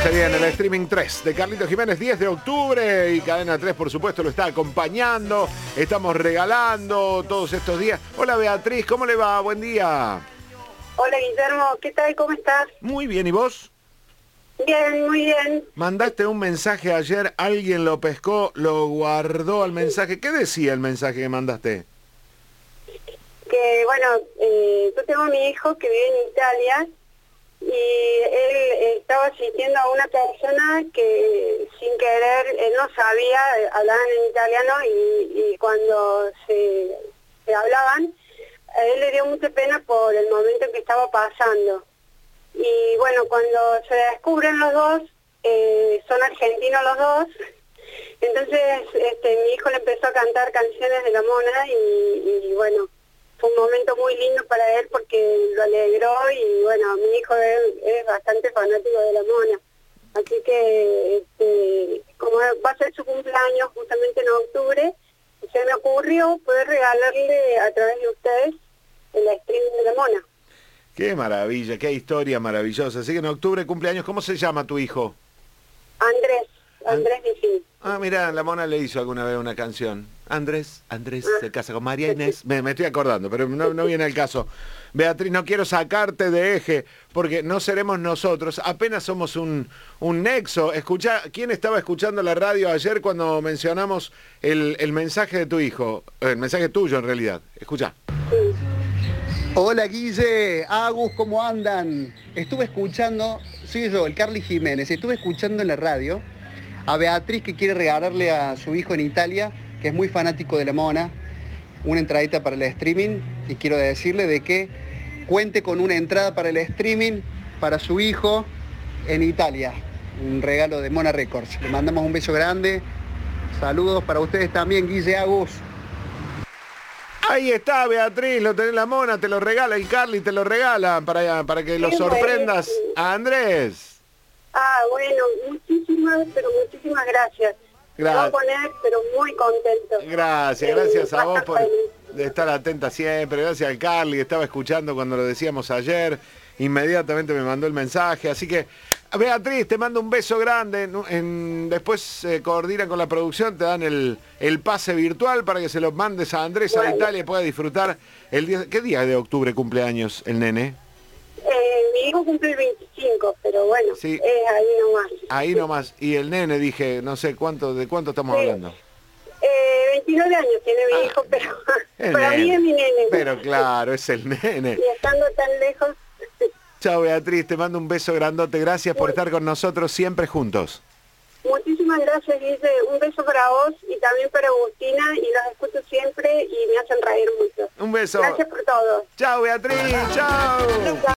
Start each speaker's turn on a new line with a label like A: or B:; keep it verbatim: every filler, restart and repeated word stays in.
A: Se viene el streaming tres de Carlitos Jiménez, diez de octubre, y Cadena tres, por supuesto, lo está acompañando. Estamos regalando todos estos días. Hola Beatriz, ¿cómo le va? Buen día.
B: Hola Guillermo, ¿qué tal? ¿Cómo estás?
A: Muy bien, ¿y vos?
B: Bien, muy bien.
A: Mandaste un mensaje ayer, alguien lo pescó, lo guardó al mensaje. ¿Qué decía el mensaje que mandaste?
B: Que bueno, eh, yo tengo a mi hijo que vive en Italia y él eh, estaba asistiendo a una persona que sin querer, él no sabía, eh, hablaban en italiano y, y cuando se, se hablaban, a él le dio mucha pena por el momento que estaba pasando. Y bueno, cuando se descubren los dos, eh, son argentinos los dos, entonces este, mi hijo le empezó a cantar canciones de la Mona y, y bueno, fue un momento muy lindo para él porque lo alegró y bueno, mi hijo es, es bastante fanático de la Mona. Así que este, como va a ser su cumpleaños justamente en octubre, se me ocurrió poder regalarle a través de ustedes el streaming de la Mona.
A: Qué maravilla, qué historia maravillosa. Así que en octubre cumpleaños, ¿cómo se llama tu hijo?
B: Andrés, Andrés Vigil.
A: Ah, mira, la Mona le hizo alguna vez una canción. Andrés, Andrés se casa con María Inés. Me, me estoy acordando, pero no, no viene el caso. Beatriz, no quiero sacarte de eje, porque no seremos nosotros, apenas somos un, un nexo. Escucha, ¿quién estaba escuchando la radio ayer cuando mencionamos el, el mensaje de tu hijo? El mensaje tuyo, en realidad. Escucha.
B: Sí.
C: Hola Guille, Agus, ¿cómo andan? Estuve escuchando, soy yo, el Carly Jiménez, estuve escuchando en la radio a Beatriz que quiere regalarle a su hijo en Italia, que es muy fanático de la Mona, una entradita para el streaming, y quiero decirle de que cuente con una entrada para el streaming para su hijo en Italia, un regalo de Mona Records. Le mandamos un beso grande, saludos para ustedes también, Guille, Agus.
A: Ahí está, Beatriz, lo tenés la Mona, te lo regala, y Carly te lo regala para, para que lo sorprendas a Andrés.
B: Ah, bueno, muchísimas, pero muchísimas gracias.
A: Gracias.
B: Me voy a poner, pero muy contento.
A: Gracias,
B: Eh,
A: gracias a
B: va
A: vos
B: estar
A: por
B: feliz.
A: de estar atenta siempre, gracias al Carly, estaba escuchando cuando lo decíamos ayer, inmediatamente me mandó el mensaje, así que Beatriz, te mando un beso grande, en, en, después eh, coordinan con la producción, te dan el, el pase virtual para que se lo mandes a Andrés bueno. a Italia y pueda disfrutar el día. ¿Qué día de octubre cumpleaños el nene?
B: Eh, mi hijo cumple el veinticinco, pero bueno,
A: sí.
B: es ahí nomás.
A: Ahí nomás, y el nene, dije, no sé cuánto, ¿de cuánto estamos sí. hablando?
B: Eh, veintinueve años tiene mi ah, hijo, pero para
A: nene.
B: mí es mi nene.
A: Pero claro, es el nene.
B: Y estando tan lejos...
A: Chao Beatriz, te mando un beso grandote, gracias por estar con nosotros siempre juntos.
B: Muchísimas gracias, Guille, un beso para vos y también para Agustina, y los escucho siempre y me hacen reír mucho.
A: Un beso.
B: Gracias por todo.
A: Chao Beatriz, chao.